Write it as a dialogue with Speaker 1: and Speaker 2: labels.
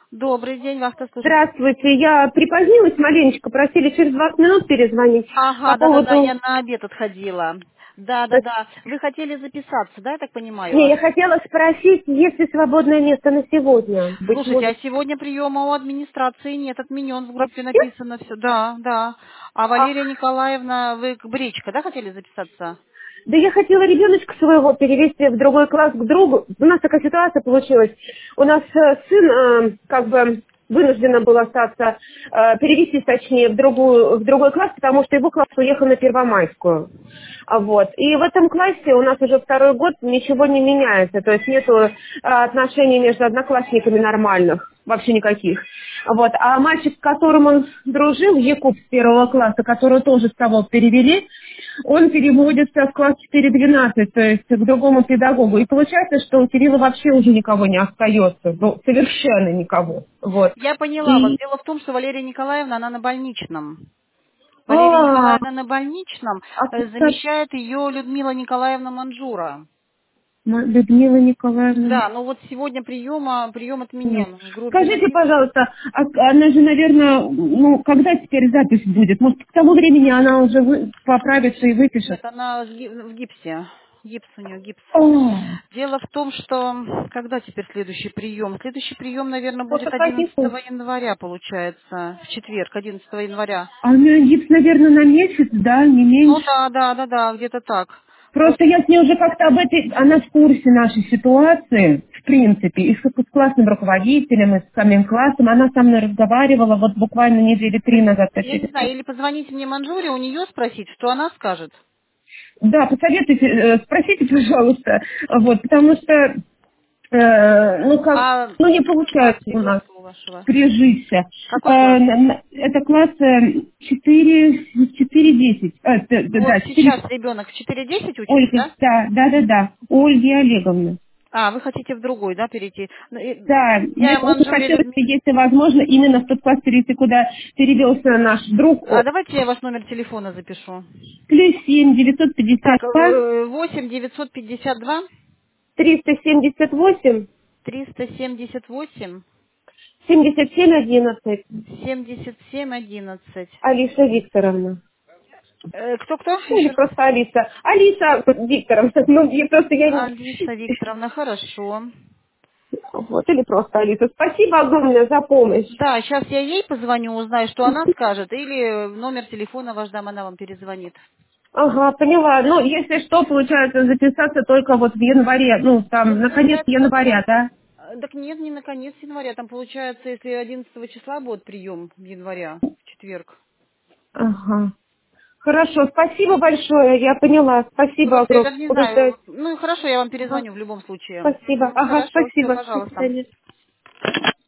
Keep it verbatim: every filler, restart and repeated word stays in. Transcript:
Speaker 1: Добрый день, вас слушает.
Speaker 2: Здравствуйте, я припозднилась маленечко, просили через двадцать минут перезвонить по
Speaker 1: Ага, да-да-да, я
Speaker 2: поводу...
Speaker 1: на обед отходила.
Speaker 2: э,
Speaker 1: Да-да-да. Вы хотели записаться, да, я так понимаю
Speaker 2: Не,
Speaker 1: вас?
Speaker 2: я хотела спросить, есть ли свободное место на сегодня? Быть
Speaker 1: Слушайте,
Speaker 2: может...
Speaker 1: а сегодня приема у администрации нет, отменен, в группе
Speaker 2: Вообще?
Speaker 1: написано все. Да, да. А
Speaker 2: Ах,
Speaker 1: Валерия Николаевна, вы к Бречко, да, хотели записаться?
Speaker 2: да я хотела ребеночка своего перевести в другой класс к другу. У нас такая ситуация получилась. У нас э, сын э, как бы вынужден был остаться, э, перевести, точнее, в, другую, в другой класс, потому что его класс уехал на Первомайскую. А вот. И в этом классе у нас уже второй год ничего не меняется. То есть нету э, отношений между одноклассниками нормальных. Вообще никаких. Вот. А мальчик, с которым он дружил, Якуб с первого класса, которого тоже с того перевели, он переводится в класс четыре двенадцать, то есть к другому педагогу. И получается, что у Кирилла вообще уже никого не остается. Ну, совершенно никого. Вот.
Speaker 1: Я поняла вас.
Speaker 2: И...
Speaker 1: Дело в том, что Валерия Николаевна, она на больничном. Валерия
Speaker 2: А,
Speaker 1: Николаевна на больничном,
Speaker 2: а
Speaker 1: э,
Speaker 2: как
Speaker 1: замещает ее Людмила Николаевна Манжура.
Speaker 2: М- Людмила Николаевна.
Speaker 1: Да, ну вот сегодня приема, прием
Speaker 2: Нет.
Speaker 1: отменен. В группе
Speaker 2: Скажите,
Speaker 1: написано.
Speaker 2: пожалуйста, а она же, наверное, ну, когда теперь запись будет? Может, к тому времени она уже вы- поправится и выпишет?
Speaker 1: Нет, она в ги- в гипсе. Гипс у нее, гипс.
Speaker 2: О,
Speaker 1: Дело в том, что когда теперь следующий прием? Следующий прием, наверное, будет
Speaker 2: после каких?
Speaker 1: одиннадцатого января, получается, в четверг, одиннадцатого января.
Speaker 2: А у нее гипс, наверное, на месяц, да, не
Speaker 1: Ну
Speaker 2: меньше.
Speaker 1: да, да, да, да, где-то так.
Speaker 2: Просто
Speaker 1: Просто
Speaker 2: я с ней уже как-то об этой, она в курсе нашей ситуации, в принципе, и с, с классным руководителем, и с самим классом. Она со мной разговаривала вот буквально недели три назад по
Speaker 1: я не знаю,
Speaker 2: телефону.
Speaker 1: или позвоните мне Манжуре, у нее спросить, что она скажет.
Speaker 2: Да, посоветуйте, э, спросите, пожалуйста, вот, потому что, э, ну как,
Speaker 1: А
Speaker 2: ну не
Speaker 1: в каком
Speaker 2: получается
Speaker 1: классе
Speaker 2: у нас
Speaker 1: ребенка у вашего?
Speaker 2: прижиться.
Speaker 1: Какой
Speaker 2: Э,
Speaker 1: класс?
Speaker 2: на- на- это класс э, четыре, четыре десять, э, д- д-
Speaker 1: Вот
Speaker 2: да, четыре,
Speaker 1: сейчас ребенок в четыре десять учится,
Speaker 2: Ольга,
Speaker 1: да?
Speaker 2: да, да, да, да, у Ольги Олеговны.
Speaker 1: А, вы хотите в другой, да, перейти? Ну, и
Speaker 2: Да, я
Speaker 1: Я
Speaker 2: очень
Speaker 1: Манжуре
Speaker 2: хотела,
Speaker 1: Людмиле.
Speaker 2: если возможно, именно в тот класс перейти, куда перевелся наш друг.
Speaker 1: А
Speaker 2: О,
Speaker 1: давайте я ваш номер телефона запишу.
Speaker 2: плюс семь девятьсот пятьдесят
Speaker 1: Так,
Speaker 2: два
Speaker 1: восемь девятьсот пятьдесят два
Speaker 2: триста семьдесят восемь
Speaker 1: триста семьдесят восемь
Speaker 2: семьдесят семь одиннадцать.
Speaker 1: семьдесят семь одиннадцать.
Speaker 2: Алиса Викторовна.
Speaker 1: Кто-кто?
Speaker 2: Ну, или
Speaker 1: Еще раз.
Speaker 2: просто Алиса. Алиса Викторовна. Ну, я просто я не...
Speaker 1: Алиса Викторовна, хорошо.
Speaker 2: Вот, или просто Алиса. Спасибо огромное за помощь.
Speaker 1: Да, сейчас я ей позвоню, узнаю, что она скажет, или номер телефона ваш дам, она вам перезвонит.
Speaker 2: Ага, поняла. Ну, если что, получается записаться только вот в январе. Ну,
Speaker 1: Ну,
Speaker 2: там, наконец
Speaker 1: получается,
Speaker 2: января, да?
Speaker 1: э, так нет, не на конец января, там получается, если одиннадцатого числа будет прием января, в четверг.
Speaker 2: Ага. Хорошо, спасибо большое, я поняла. Спасибо
Speaker 1: Просто я
Speaker 2: огромное.
Speaker 1: даже не
Speaker 2: Буду.
Speaker 1: знаю, ну хорошо, я вам
Speaker 2: Ага.
Speaker 1: перезвоню в любом случае.
Speaker 2: Спасибо.
Speaker 1: Мгм,
Speaker 2: Ага,
Speaker 1: хорошо, все,
Speaker 2: спасибо. До
Speaker 1: пожалуйста.
Speaker 2: свидания.